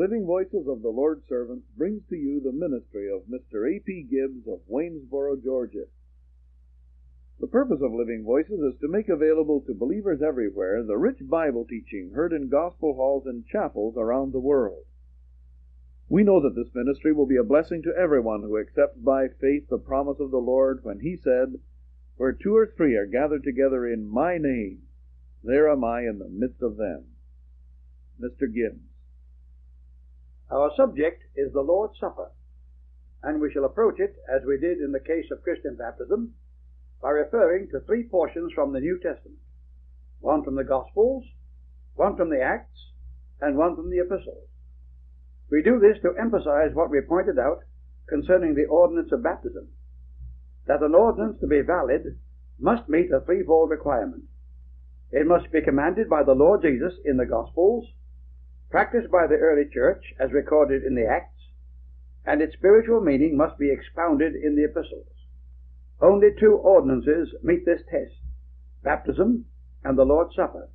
Living Voices of the Lord's Servants brings to you the ministry of Mr. A.P. Gibbs of Waynesboro, Georgia. The purpose of Living Voices is to make available to believers everywhere the rich Bible teaching heard in gospel halls and chapels around the world. We know that this ministry will be a blessing to everyone who accepts by faith the promise of the Lord when He said, "Where 2 or 3 are gathered together in my name, there am I in the midst of them." Mr. Gibbs. Our subject is the Lord's Supper, and we shall approach it, as we did in the case of Christian baptism, by referring to 3 portions from the New Testament, one from the Gospels, one from the Acts, and one from the Epistles. We do this to emphasize what we pointed out concerning the ordinance of baptism, that an ordinance to be valid must meet a threefold requirement. It must be commanded by the Lord Jesus in the Gospels, practiced by the early church as recorded in the Acts, and its spiritual meaning must be expounded in the Epistles. Only 2 ordinances meet this test: baptism and the Lord's Supper.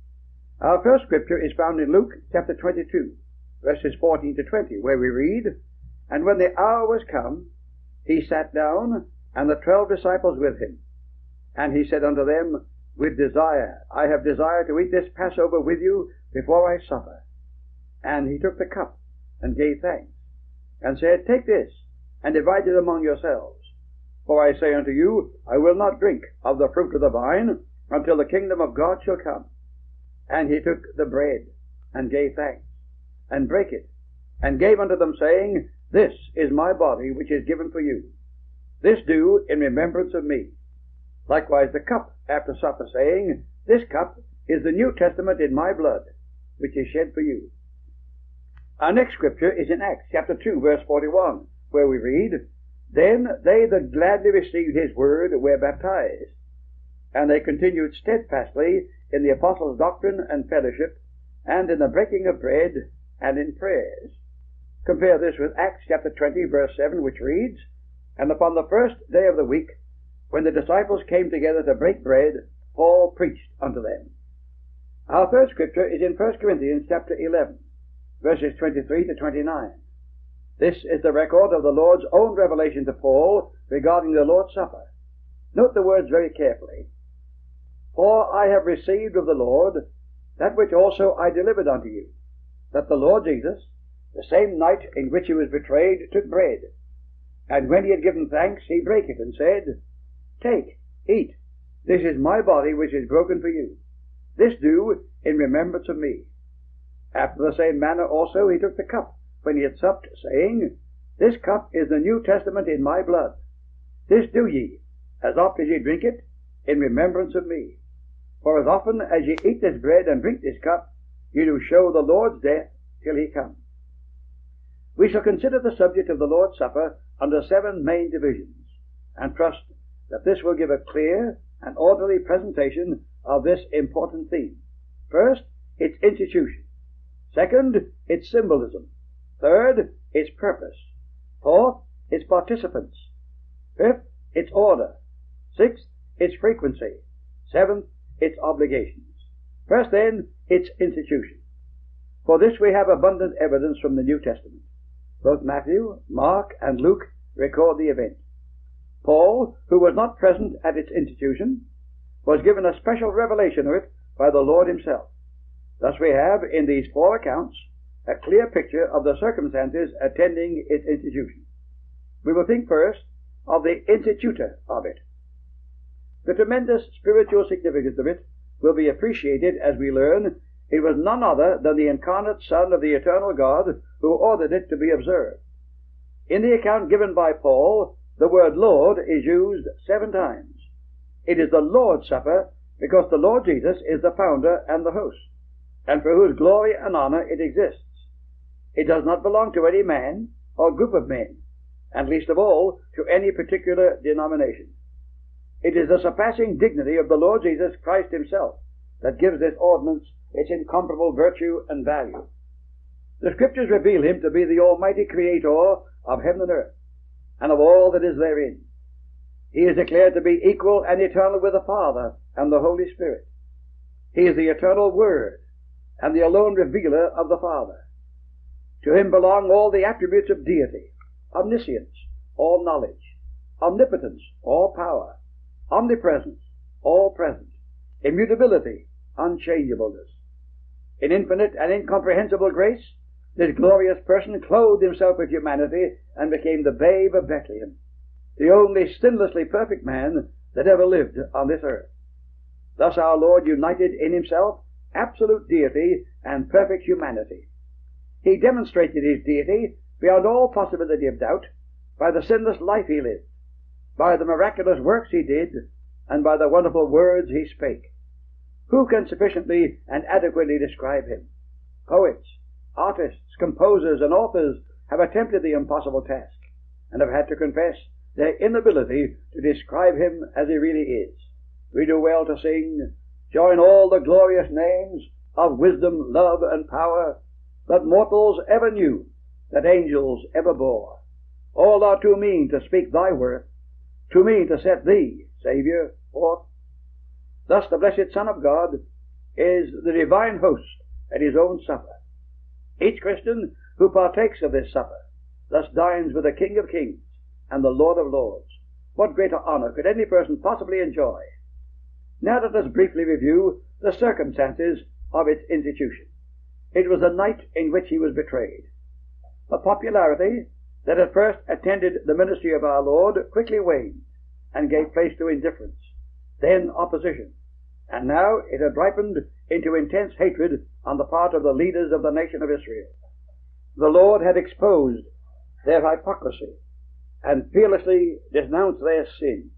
Our first scripture is found in Luke chapter 22, verses 14 to 20, where we read, "And when the hour was come, he sat down, and the 12 disciples with him. And he said unto them, With desire, I have desired to eat this Passover with you before I suffer. And he took the cup, and gave thanks, and said, Take this, and divide it among yourselves. For I say unto you, I will not drink of the fruit of the vine, until the kingdom of God shall come. And he took the bread, and gave thanks, and brake it, and gave unto them, saying, This is my body, which is given for you. This do in remembrance of me. Likewise the cup after supper, saying, This cup is the New Testament in my blood, which is shed for you." Our next scripture is in Acts chapter 2, verse 41, where we read, "Then they that gladly received his word were baptized, and they continued steadfastly in the apostles' doctrine and fellowship, and in the breaking of bread, and in prayers." Compare this with Acts chapter 20, verse 7, which reads, "And upon the first day of the week, when the disciples came together to break bread, Paul preached unto them." Our third scripture is in 1 Corinthians chapter 11, verses 23 to 29. This is the record of the Lord's own revelation to Paul regarding the Lord's Supper. Note the words very carefully. "For I have received of the Lord that which also I delivered unto you, that the Lord Jesus, the same night in which he was betrayed, took bread. And when he had given thanks, he brake it, and said, Take, eat, this is my body which is broken for you. This do in remembrance of me. After the same manner also he took the cup, when he had supped, saying, This cup is the New Testament in my blood. This do ye, as oft as ye drink it, in remembrance of me. For as often as ye eat this bread and drink this cup, ye do show the Lord's death till he come." We shall consider the subject of the Lord's Supper under 7 main divisions, and trust that this will give a clear and orderly presentation of this important theme. First, its institution. Second, its symbolism. Third, its purpose. Fourth, its participants. Fifth, its order. Sixth, its frequency. Seventh, its obligations. First, then, its institution. For this we have abundant evidence from the New Testament. Both Matthew, Mark, and Luke record the event. Paul, who was not present at its institution, was given a special revelation of it by the Lord himself. Thus we have, in these 4 accounts, a clear picture of the circumstances attending its institution. We will think first of the institutor of it. The tremendous spiritual significance of it will be appreciated as we learn it was none other than the incarnate Son of the eternal God who ordered it to be observed. In the account given by Paul, the word Lord is used 7 times. It is the Lord's Supper because the Lord Jesus is the founder and the host, and for whose glory and honor it exists. It does not belong to any man or group of men, and least of all to any particular denomination. It is the surpassing dignity of the Lord Jesus Christ himself that gives this ordinance its incomparable virtue and value. The Scriptures reveal him to be the almighty creator of heaven and earth, and of all that is therein. He is declared to be equal and eternal with the Father and the Holy Spirit. He is the eternal Word, and the alone revealer of the Father. To him belong all the attributes of deity: omniscience, all knowledge; omnipotence, all power; omnipresence, all present; immutability, unchangeableness. In infinite and incomprehensible grace, this glorious person clothed himself with humanity and became the babe of Bethlehem, the only sinlessly perfect man that ever lived on this earth. Thus our Lord united in himself absolute deity and perfect humanity. He demonstrated his deity beyond all possibility of doubt by the sinless life he lived, by the miraculous works he did, and by the wonderful words he spake. Who can sufficiently and adequately describe him? Poets, artists, composers, and authors have attempted the impossible task, and have had to confess their inability to describe him as he really is. We do well to sing, "Join all the glorious names of wisdom, love, and power that mortals ever knew, that angels ever bore. All are too mean to speak thy worth, too mean to set thee, Saviour, forth." Thus the blessed Son of God is the divine host at his own supper. Each Christian who partakes of this supper thus dines with the King of Kings and the Lord of Lords. What greater honor could any person possibly enjoy? Now let us briefly review the circumstances of its institution. It was the night in which he was betrayed. The popularity that at first attended the ministry of our Lord quickly waned and gave place to indifference, then opposition, and now it had ripened into intense hatred on the part of the leaders of the nation of Israel. The Lord had exposed their hypocrisy and fearlessly denounced their sin.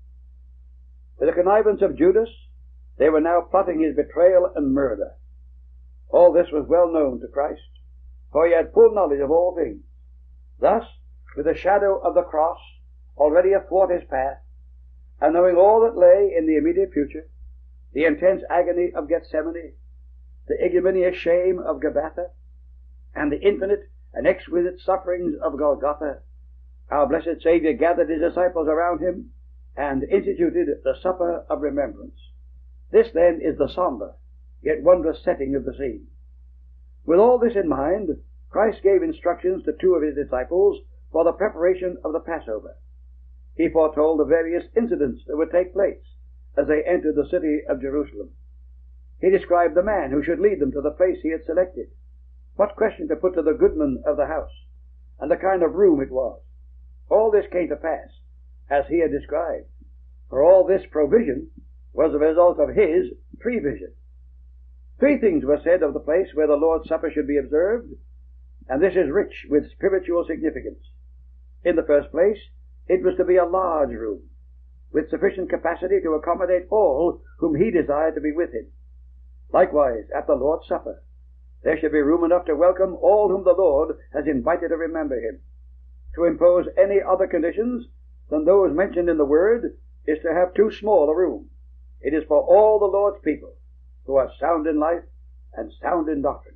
With the connivance of Judas, they were now plotting his betrayal and murder. All this was well known to Christ, for he had full knowledge of all things. Thus, with the shadow of the cross already athwart his path, and knowing all that lay in the immediate future, the intense agony of Gethsemane, the ignominious shame of Gabbatha, and the infinite and exquisite sufferings of Golgotha, our blessed Saviour gathered his disciples around him and instituted the supper of remembrance. This, then, is the somber yet wondrous setting of the scene. With all this in mind, Christ gave instructions to two of his disciples for the preparation of the Passover. He foretold the various incidents that would take place as they entered the city of Jerusalem. He described the man who should lead them to the place he had selected, what question to put to the goodman of the house, and the kind of room it was. All this came to pass as he had described, for all this provision was the result of his prevision. Three things were said of the place where the Lord's Supper should be observed, and this is rich with spiritual significance. In the first place, it was to be a large room, with sufficient capacity to accommodate all whom he desired to be with him. Likewise, at the Lord's Supper, there should be room enough to welcome all whom the Lord has invited to remember him. To impose any other conditions than those mentioned in the Word is to have too small a room. It is for all the Lord's people who are sound in life and sound in doctrine.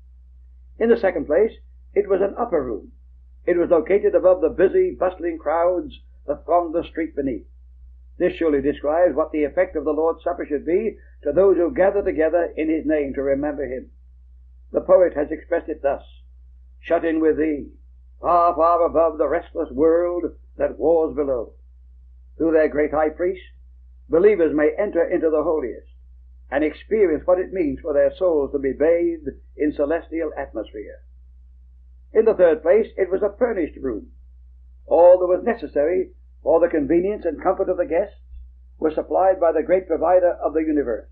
In the second place, it was an upper room. It was located above the busy, bustling crowds that thronged the street beneath. This surely describes what the effect of the Lord's Supper should be to those who gather together in his name to remember him. The poet has expressed it thus: "Shut in with thee, far, far above the restless world that wars below." Through their great high priest, believers may enter into the holiest and experience what it means for their souls to be bathed in celestial atmosphere. In the third place, it was a furnished room. All that was necessary for the convenience and comfort of the guests was supplied by the great provider of the universe.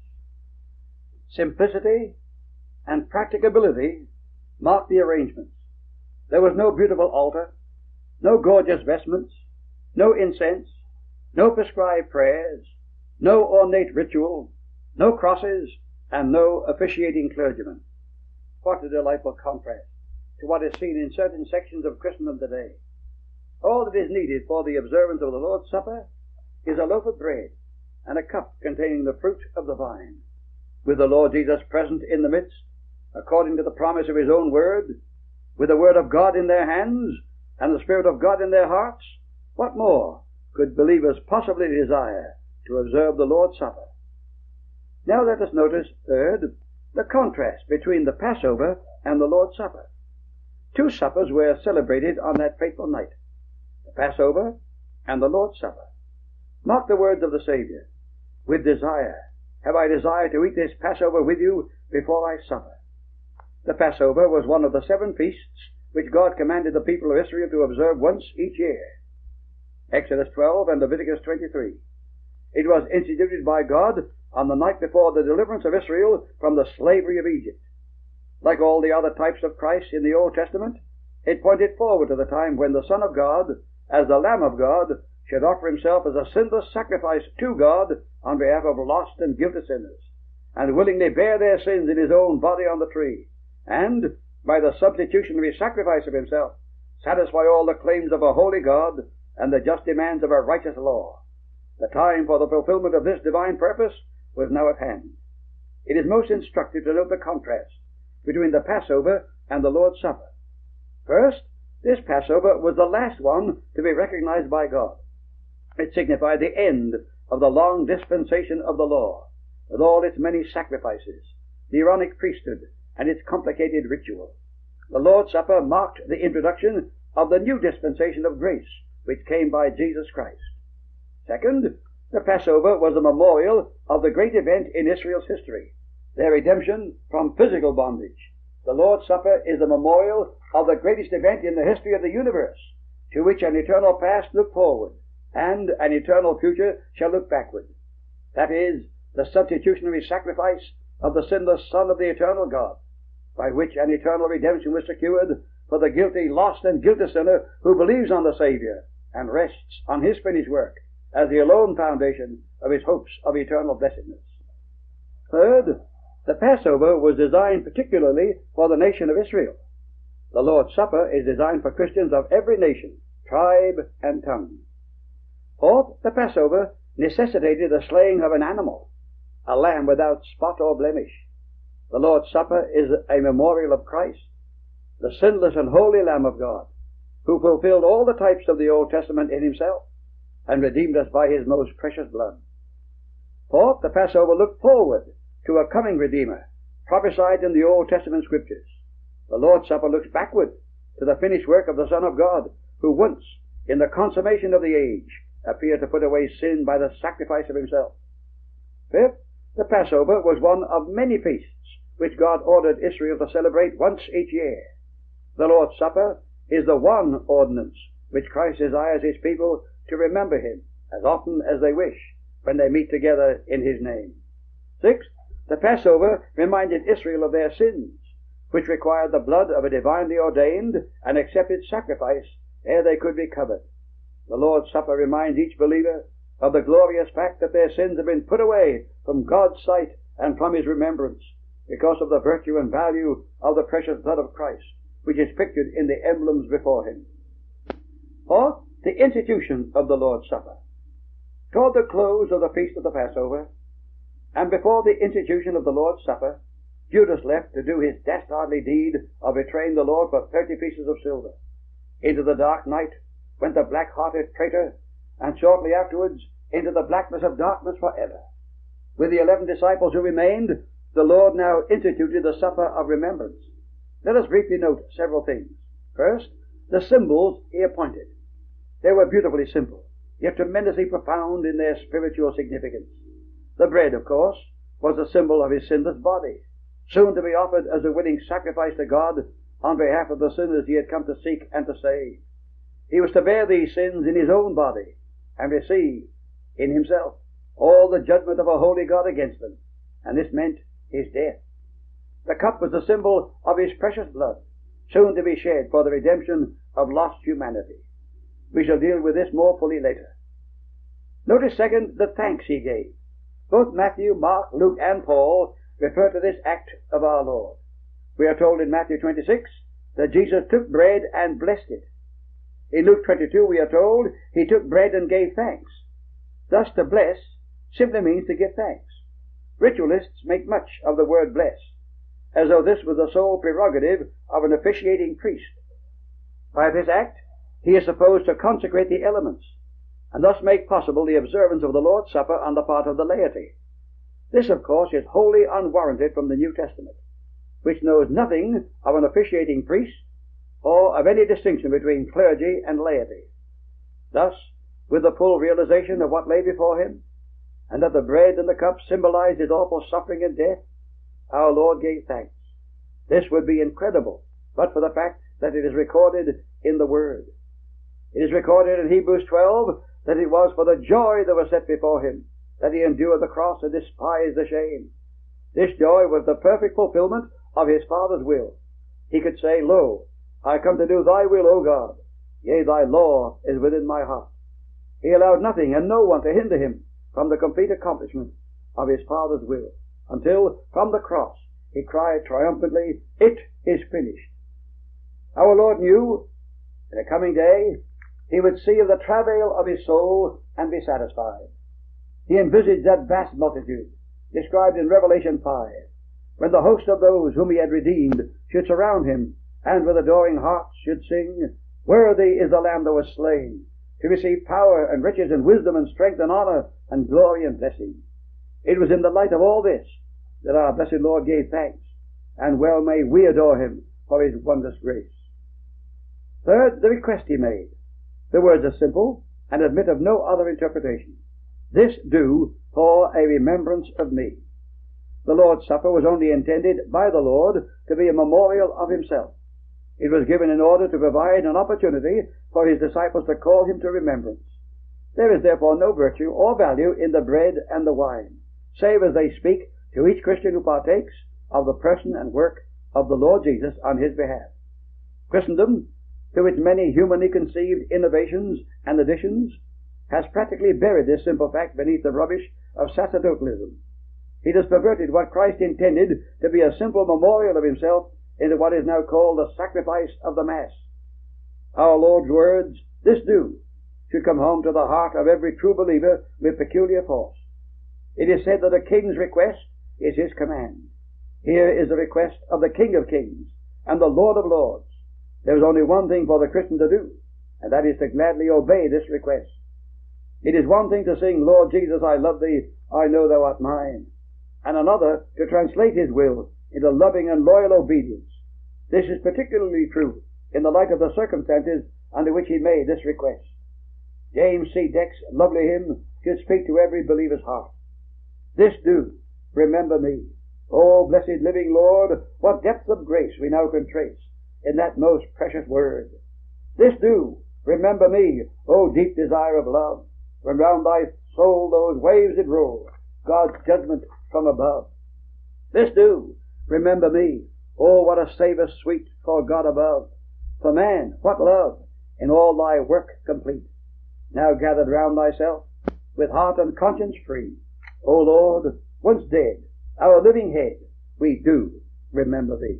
Simplicity and practicability marked the arrangements. There was no beautiful altar, no gorgeous vestments, no incense, no prescribed prayers, no ornate ritual, no crosses, and no officiating clergyman. What a delightful contrast to what is seen in certain sections of Christendom today. All that is needed for the observance of the Lord's Supper is a loaf of bread and a cup containing the fruit of the vine. With the Lord Jesus present in the midst, according to the promise of his own word, with the word of God in their hands and the Spirit of God in their hearts, what more could believers possibly desire to observe the Lord's Supper? Now let us notice, third, the contrast between the Passover and the Lord's Supper. Two suppers were celebrated on that fateful night, the Passover and the Lord's Supper. Mark the words of the Savior, "With desire have I desired to eat this Passover with you before I suffer." The Passover was one of the 7 feasts which God commanded the people of Israel to observe once each year. Exodus 12 and Leviticus 23. It was instituted by God on the night before the deliverance of Israel from the slavery of Egypt. Like all the other types of Christ in the Old Testament, it pointed forward to the time when the Son of God, as the Lamb of God, should offer himself as a sinless sacrifice to God on behalf of lost and guilty sinners, and willingly bear their sins in his own body on the tree, and, by the substitutionary sacrifice of himself, satisfy all the claims of a holy God and the just demands of a righteous law. The time for the fulfillment of this divine purpose was now at hand. It is most instructive to note the contrast between the Passover and the Lord's Supper. First, this Passover was the last one to be recognized by God. It signified the end of the long dispensation of the law, with all its many sacrifices, the Aaronic priesthood, and its complicated ritual. The Lord's Supper marked the introduction of the new dispensation of grace, which came by Jesus Christ. Second, the Passover was a memorial of the great event in Israel's history, their redemption from physical bondage. The Lord's Supper is a memorial of the greatest event in the history of the universe, to which an eternal past looked forward, and an eternal future shall look backward. That is, the substitutionary sacrifice of the sinless Son of the eternal God, by which an eternal redemption was secured for the guilty, lost, and guilty sinner who believes on the Savior and rests on his finished work as the alone foundation of his hopes of eternal blessedness. Third, the Passover was designed particularly for the nation of Israel. The Lord's Supper is designed for Christians of every nation, tribe, and tongue. Fourth, the Passover necessitated the slaying of an animal, a lamb without spot or blemish. The Lord's Supper is a memorial of Christ, the sinless and holy Lamb of God, who fulfilled all the types of the Old Testament in himself, and redeemed us by his most precious blood. Fourth, the Passover looked forward to a coming Redeemer, prophesied in the Old Testament Scriptures. The Lord's Supper looks backward to the finished work of the Son of God, who once, in the consummation of the age, appeared to put away sin by the sacrifice of himself. Fifth, the Passover was one of many feasts which God ordered Israel to celebrate once each year. The Lord's Supper is the one ordinance which Christ desires his people to remember him as often as they wish when they meet together in his name. Sixth, the Passover reminded Israel of their sins, which required the blood of a divinely ordained and accepted sacrifice ere they could be covered. The Lord's Supper reminds each believer of the glorious fact that their sins have been put away from God's sight and from his remembrance because of the virtue and value of the precious blood of Christ, which is pictured in the emblems before him. Fourth, the institution of the Lord's Supper. Toward the close of the feast of the Passover, and before the institution of the Lord's Supper, Judas left to do his dastardly deed of betraying the Lord for 30 pieces of silver. Into the dark night went the black-hearted traitor, and shortly afterwards into the blackness of darkness forever. With the 11 disciples who remained, the Lord now instituted the supper of remembrance. Let us briefly note several things. First, the symbols he appointed. They were beautifully simple, yet tremendously profound in their spiritual significance. The bread, of course, was a symbol of his sinless body, soon to be offered as a willing sacrifice to God on behalf of the sinners he had come to seek and to save. He was to bear these sins in his own body and receive in himself all the judgment of a holy God against them, and this meant his death. The cup was a symbol of his precious blood, soon to be shed for the redemption of lost humanity. We shall deal with this more fully later. Notice, second, the thanks he gave. Both Matthew, Mark, Luke, and Paul refer to this act of our Lord. We are told in Matthew 26 that Jesus took bread and blessed it. In Luke 22 we are told he took bread and gave thanks. Thus to bless simply means to give thanks. Ritualists make much of the word bless, as though this was the sole prerogative of an officiating priest. By this act he is supposed to consecrate the elements, and thus make possible the observance of the Lord's Supper on the part of the laity. This, of course, is wholly unwarranted from the New Testament, which knows nothing of an officiating priest or of any distinction between clergy and laity. Thus, with the full realization of what lay before him, and that the bread and the cup symbolized his awful suffering and death, our Lord gave thanks. This would be incredible, but for the fact that it is recorded in the Word. It is recorded in Hebrews 12 that it was for the joy that was set before him that he endured the cross and despised the shame. This joy was the perfect fulfillment of his Father's will. He could say, Lo, I come to do thy will, O God. Yea, thy law is within my heart. He allowed nothing and no one to hinder him from the complete accomplishment of his Father's will, until from the cross he cried triumphantly, It is finished. Our Lord knew in a coming day he would see of the travail of his soul and be satisfied. He envisaged that vast multitude described in Revelation 5, when the host of those whom he had redeemed should surround him, and with adoring hearts should sing, Worthy is the Lamb that was slain, to receive power and riches and wisdom and strength and honor and glory and blessing. It was in the light of all this that our blessed Lord gave thanks, and well may we adore him for his wondrous grace. Third, the request he made. The words are simple and admit of no other interpretation. This do for a remembrance of me. The Lord's Supper was only intended by the Lord to be a memorial of himself. It was given in order to provide an opportunity for his disciples to call him to remembrance. There is therefore no virtue or value in the bread and the wine, save as they speak to each Christian who partakes of the person and work of the Lord Jesus on his behalf. Christendom, through its many humanly conceived innovations and additions, has practically buried this simple fact beneath the rubbish of sacerdotalism. It has perverted what Christ intended to be a simple memorial of himself into what is now called the sacrifice of the Mass. Our Lord's words, this do, should come home to the heart of every true believer with peculiar force. It is said that a king's request is his command. Here is the request of the King of Kings and the Lord of Lords. There is only one thing for the Christian to do, and that is to gladly obey this request. It is one thing to sing, Lord Jesus, I love thee, I know thou art mine, and another to translate his will into loving and loyal obedience. This is particularly true in the light of the circumstances under which he made this request. James C. Deck's lovely hymn should speak to every believer's heart. This do, remember me. O blessed living Lord, what depth of grace we now can trace in that most precious word. This do, remember me, O deep desire of love, when round thy soul those waves did roll, God's judgment from above. This do, remember me, oh what a savour sweet for God above. For man, what love, in all thy work complete. Now gathered round thyself, with heart and conscience free, O Lord, once dead, our living head, we do remember thee.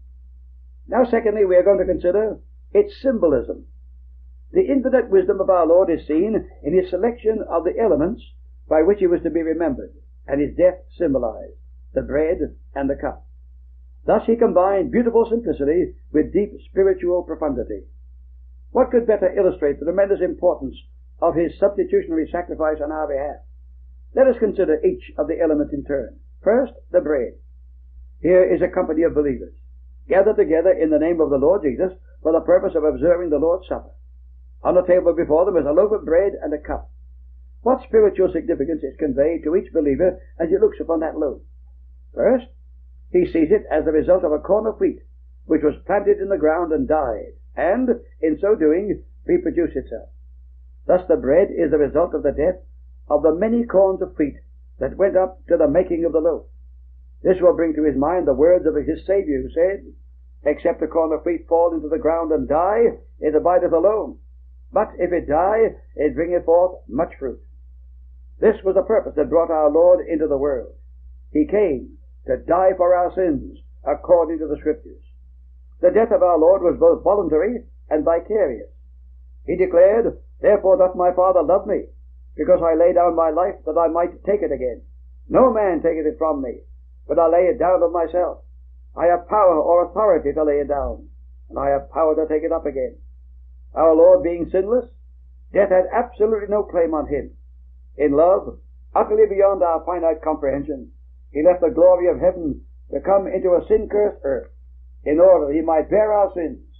Now secondly, we are going to consider its symbolism. The infinite wisdom of our Lord is seen in his selection of the elements by which he was to be remembered, and his death symbolized, the bread and the cup. Thus he combined beautiful simplicity with deep spiritual profundity. What could better illustrate the tremendous importance of his substitutionary sacrifice on our behalf? Let us consider each of the elements in turn. First, the bread. Here is a company of believers, gathered together in the name of the Lord Jesus for the purpose of observing the Lord's Supper. On the table before them is a loaf of bread and a cup. What spiritual significance is conveyed to each believer as he looks upon that loaf? First, he sees it as the result of a corn of wheat, which was planted in the ground and died, and, in so doing, reproduced itself. Thus the bread is the result of the death of the many corns of wheat that went up to the making of the loaf. This will bring to his mind the words of his Saviour, who said, Except a corn of wheat fall into the ground and die, it abideth alone. But if it die, it bringeth forth much fruit. This was the purpose that brought our Lord into the world. He came to die for our sins, according to the Scriptures. The death of our Lord was both voluntary and vicarious. He declared, Therefore doth my Father love me, because I lay down my life that I might take it again. No man taketh it from me, but I lay it down of myself. I have power or authority to lay it down, and I have power to take it up again. Our Lord being sinless, death had absolutely no claim on him. In love, utterly beyond our finite comprehension, he left the glory of heaven to come into a sin-cursed earth, in order that he might bear our sins,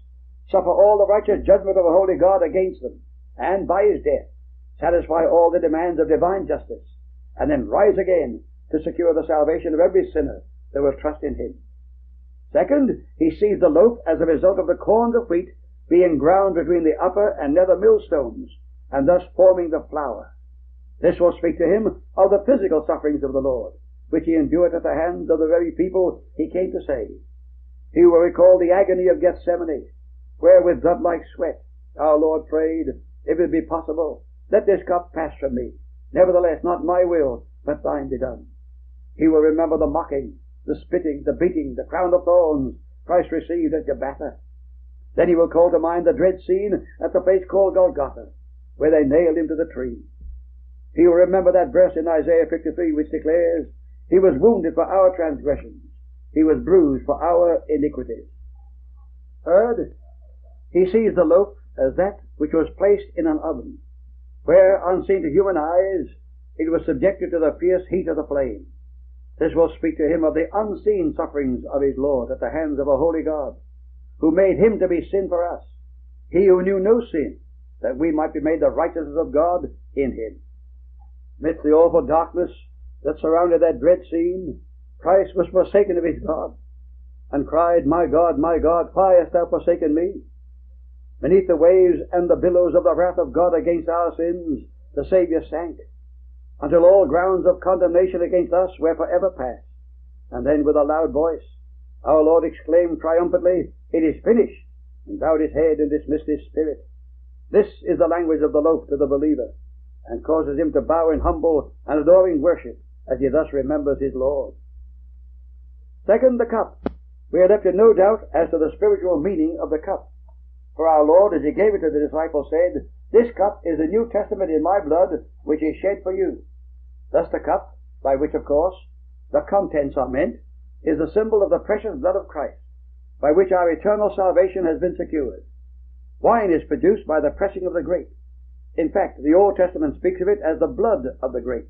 suffer all the righteous judgment of a holy God against them, and by his death satisfy all the demands of divine justice, and then rise again to secure the salvation of every sinner that will trust in him. Second, he sees the loaf as a result of the corns of wheat being ground between the upper and nether millstones, and thus forming the flour. This will speak to him of the physical sufferings of the Lord, which he endured at the hands of the very people he came to save. He will recall the agony of Gethsemane, where with blood-like sweat our Lord prayed, "If it be possible, let this cup pass from me. Nevertheless, not my will, but thine be done." He will remember the mocking, the spitting, the beating, the crown of thorns Christ received at Gabbatha. Then he will call to mind the dread scene at the place called Golgotha, where they nailed him to the tree. He will remember that verse in Isaiah 53 which declares, "He was wounded for our transgressions, he was bruised for our iniquities." Third, he sees the loaf as that which was placed in an oven, where, unseen to human eyes, it was subjected to the fierce heat of the flame. This will speak to him of the unseen sufferings of his Lord at the hands of a holy God, who made him to be sin for us, he who knew no sin, that we might be made the righteousness of God in him. Amidst the awful darkness that surrounded that dread scene, Christ was forsaken of his God, and cried, my God, why hast thou forsaken me?" Beneath the waves and the billows of the wrath of God against our sins, the Saviour sank, until all grounds of condemnation against us were forever past. And then with a loud voice, our Lord exclaimed triumphantly, "It is finished," and bowed his head and dismissed his spirit. This is the language of the loaf to the believer, and causes him to bow in humble and adoring worship as he thus remembers his Lord. Second, the cup. We are left in no doubt as to the spiritual meaning of the cup. For our Lord, as he gave it to the disciples, said, "This cup is the New Testament in my blood, which is shed for you." Thus the cup, by which, of course, the contents are meant, is the symbol of the precious blood of Christ, by which our eternal salvation has been secured. Wine is produced by the pressing of the grape. In fact, the Old Testament speaks of it as the blood of the grape.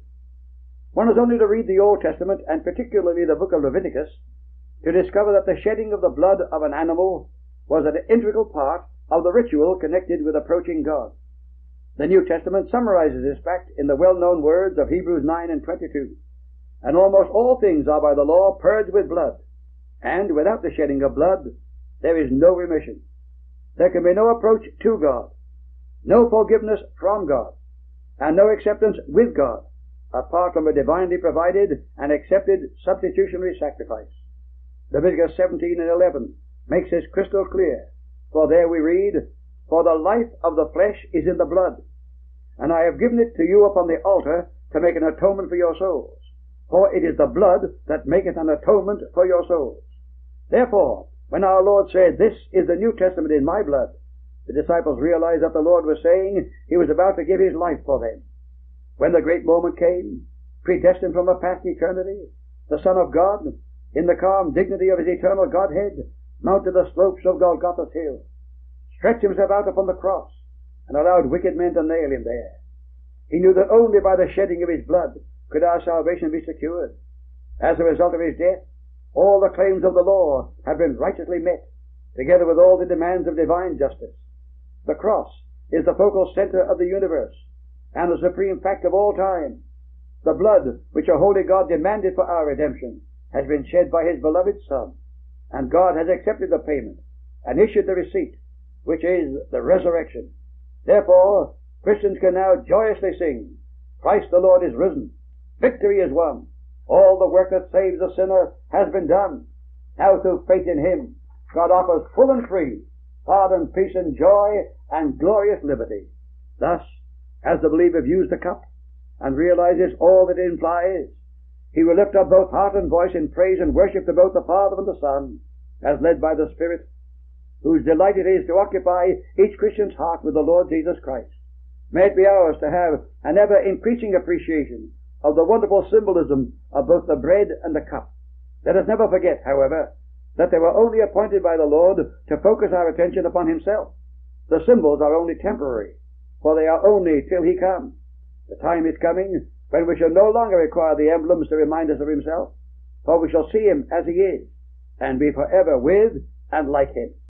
One has only to read the Old Testament, and particularly the book of Leviticus, to discover that the shedding of the blood of an animal was an integral part of the ritual connected with approaching God. The New Testament summarizes this fact in the well-known words of Hebrews 9 and 22. "And almost all things are by the law purged with blood, and without the shedding of blood there is no remission." There can be no approach to God, no forgiveness from God, and no acceptance with God, apart from a divinely provided and accepted substitutionary sacrifice. Leviticus 17 and 11 makes this crystal clear, for there we read, "For the life of the flesh is in the blood, and I have given it to you upon the altar to make an atonement for your souls. For it is the blood that maketh an atonement for your souls." Therefore, when our Lord said, "This is the New Testament in my blood," the disciples realized that the Lord was saying he was about to give his life for them. When the great moment came, predestined from a past eternity, the Son of God, in the calm dignity of his eternal Godhead, mounted the slopes of Golgotha's hill, stretched himself out upon the cross, and allowed wicked men to nail him there. He knew that only by the shedding of his blood could our salvation be secured. As a result of his death, all the claims of the law have been righteously met, together with all the demands of divine justice. The cross is the focal center of the universe, and the supreme fact of all time. The blood which a holy God demanded for our redemption has been shed by his beloved Son, and God has accepted the payment and issued the receipt, which is the resurrection. Therefore, Christians can now joyously sing, "Christ the Lord is risen. Victory is won. All the work that saves a sinner has been done. Now through faith in him, God offers full and free pardon, peace and joy, and glorious liberty." Thus, as the believer views the cup and realizes all that it implies, he will lift up both heart and voice in praise and worship to both the Father and the Son, as led by the Spirit, whose delight it is to occupy each Christian's heart with the Lord Jesus Christ. May it be ours to have an ever-increasing appreciation of the wonderful symbolism of both the bread and the cup. Let us never forget, however, that they were only appointed by the Lord to focus our attention upon himself. The symbols are only temporary, for they are only till he comes. The time is coming when we shall no longer require the emblems to remind us of himself, for we shall see him as he is, and be forever with and like him.